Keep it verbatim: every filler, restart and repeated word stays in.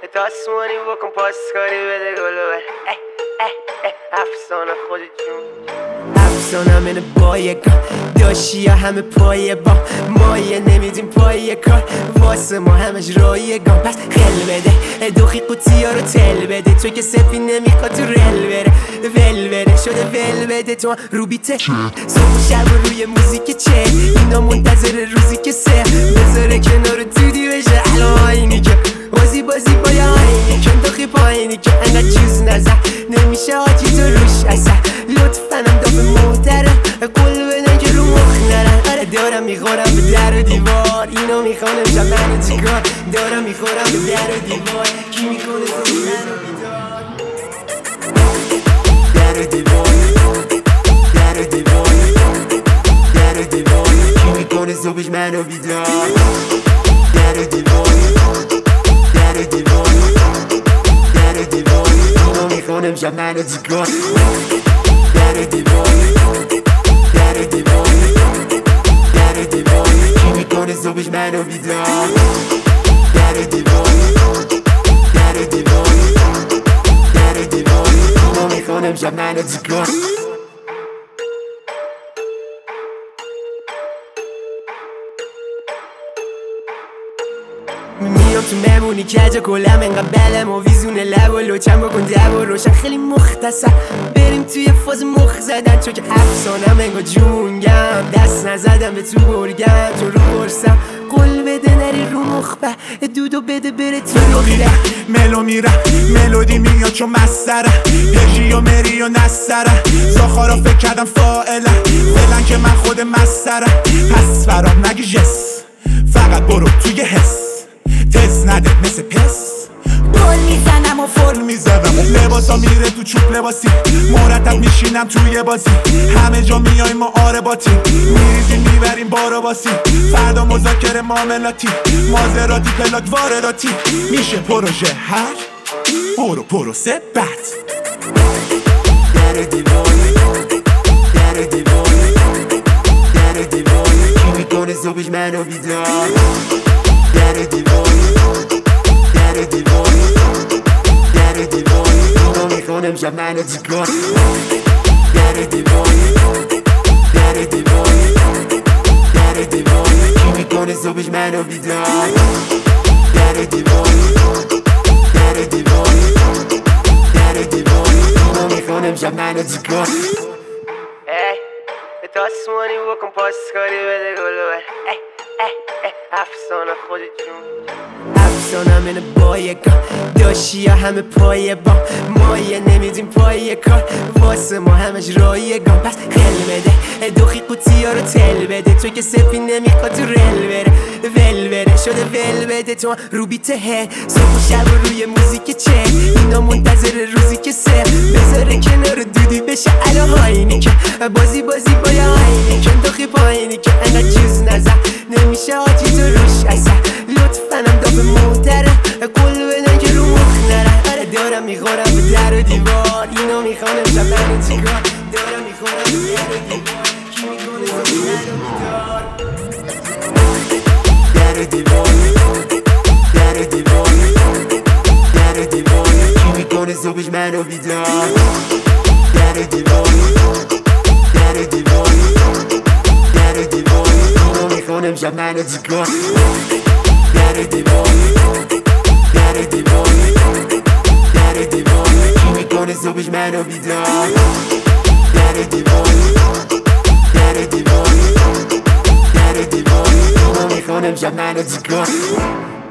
دستمانی بکن پاسکاری بده گلو بر افسانه خود جون افسانم اینه با یکا داشی ها همه پایه با مایه نمیدیم پایه کار واسه ما همش رایگان پس خل بده دوخی قوطی ها رو تل بده تو که سفی نمیخواد تو رل بره ول بره شده ول بده تو رو بیته صبح شب روی موزیک چه اینا منتظر روزی که سه بذاره کنار دودی بشه الان اینی که بازی بازی باید آینی کن داخی پایینی که انقدر چیز نزد نمیشه آجی تو روش اصلا لطفنم دافه محترم قول بدن که رو مخ نرن آره دارم میخورم به در و دیوار اینو میخوانم شب منو چیکار دارم میخورم به در و دیوار کی میکنه زمین منو بیدار در و دیوار در و دیوار در و دیوار کی میکنه زبش منو بیدار در و دیوار در و دیوار در و دیوار اینو میخوانم شب منو چیکار در و دیوار در و دیوار در و دیوار کی میکنه صبحش منو بیدار در و دیوار در و دیوار در و دیوار اینو میخوانم شب منو چیکار میام تو مهمونی کجا کلم انقدر بلم و ویزونه لب و لوچم بکن دب و روشن خیلی مختصر بریم توی فاز مخ زدن چون که افسانم انگار جونگم دست نزدم به تو برگم تو رو برسم قول بده نری رو مخبه دودو بده بره تو رو میره ملو میره ملودی میاد چون مستره پژی و مری و نستره زاخارا فکر کردم فائله فعلا که من خود مستره پس برام نگی جس فقط برو توی حس تست نده مثل پس گل میزنم و فرم میزنم لباسا میره تو چوب لباسی مرتب میشینم توی بازی همه جا میایم ما آره باتی میریزیم میبریم بارو باسی فردا مذاکره معاملاتی مازراتی پلاک وارداتی میشه پروژه هر برو پروسه بد در دیوار در دیوار در دیوار کی میکنه صبحش منو بیدار در دیوار در دیوار در دیوار اینو میخوانم شب منو چیکار در دیوار در دیوار در دیوار کی میکنه صبحش منو بیدار در دیوار در دیوار در دیوار اینو میخوانم شب منو چیکار ای دستمانی بکن پاسکاری بده گلو بر افسانه خود جون افسانم اینه با یکا داشی ها همه پایه با مایه نمیدیم پایه کار واسه ما همش رایگان پس خل بده دوخی قوطی ها رو تل بده تو که سفی نمیخواد تو رل بره ول بره شده ول بده تو رو بیته صبح شب روی موزیک چه اینا منتظر روزی که سه بذاره کنار دودی بشه الان آینی که بازی بازی باید آینی کن داخی پایینی که انقدر چیز نزد نمیشه آجی تو روش اصلا لطفنم دافه محترم قول بدن که رو مخ نرن آره دارم میخورم به در و دیوار اینو میخوانم شب منو چیکار دارم میخورم به در و دیوار کی میکنه زمین منو بیدار در دیوار در دیوار در دیوار کی میکنه صبحش منو بیدار در دیوار در دیوار در دیوار اینو میخوانم شب منو چیکار در دیوار در دیوار در دیوار کی میکنه صبحش منو بیدار در دیوار در دیوار در دیوار اینو میخوانم شب منو چیکار